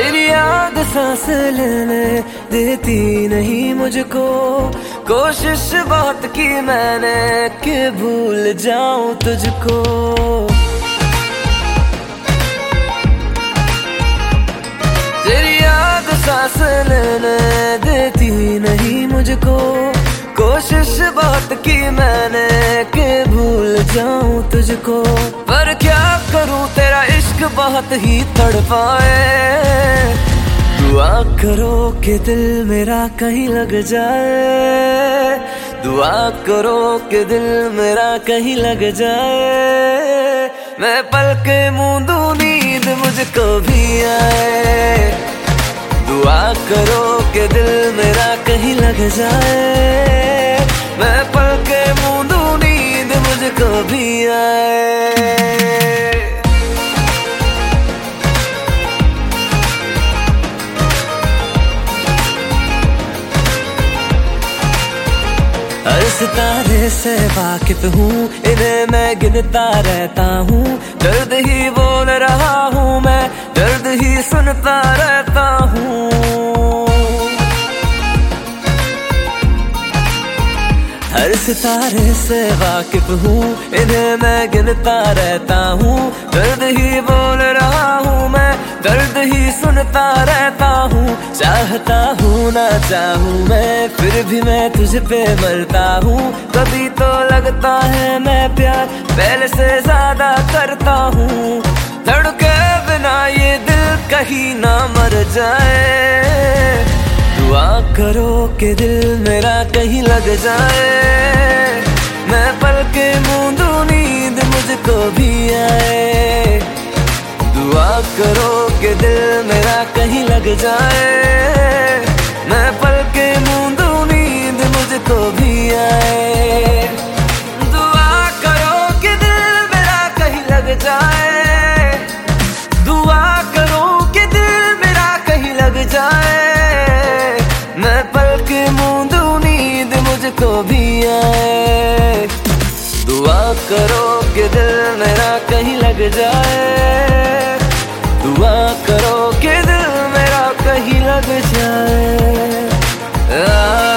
तेरी याद सांस लेने देती नहीं मुझको। कोशिश बहुत की मैंने कि भूल जाऊं तुझको। तेरी याद सांस लेने देती नहीं मुझको। कोशिश बहुत की मैंने कि भूल जाऊं तुझको। पर क्या करूं तेरा इश्क बहुत ही तड़पाए। दुआ करो कि दिल मेरा कहीं लग जाए। दुआ करो कि दिल मेरा कहीं लग जाए। मैं पल के मूंदू नींद मुझको भी आए। दुआ करो कि दिल मेरा कहीं लग जाए। मैं पल के मूंदू नींद मुझको भी आए। हर सितारे से वाकिफ हूँ, इन्हें मैं गिनता रहता हूँ। दर्द ही बोल रहा हूँ मैं, दर्द ही सुनता रहता हूँ। हर सितारे से वाकिफ हूँ, इन्हें मैं गिनता रहता हूँ। दर्द ही बोल रहा हूँ मैं, दर्द ही सुनता रहता हूँ। चाहता हूँ ना चाहूँ मैं, फिर भी मैं तुझ पे मरता हूँ। कभी तो लगता है मैं प्यार पहले से ज्यादा करता हूँ। धड़के बिना ये दिल कहीं ना मर जाए। दुआ करो कि दिल मेरा कहीं लग जाए। मैं पल के मूंदू नींद मुझको भी आए। दुआ करो कि दिल मेरा कहीं लग जाए। मैं पल के मूंदू नींद मुझको भी आए। दुआ करो कि दिल मेरा कहीं लग जाए। दुआ करो कि दिल मेरा कहीं लग जाए। मैं पल के मूंदू नींद मुझको भी आए। दुआ करो कि दिल मेरा कहीं लग जाए। दुआ करो कि दिल मेरा कहीं लग जाए।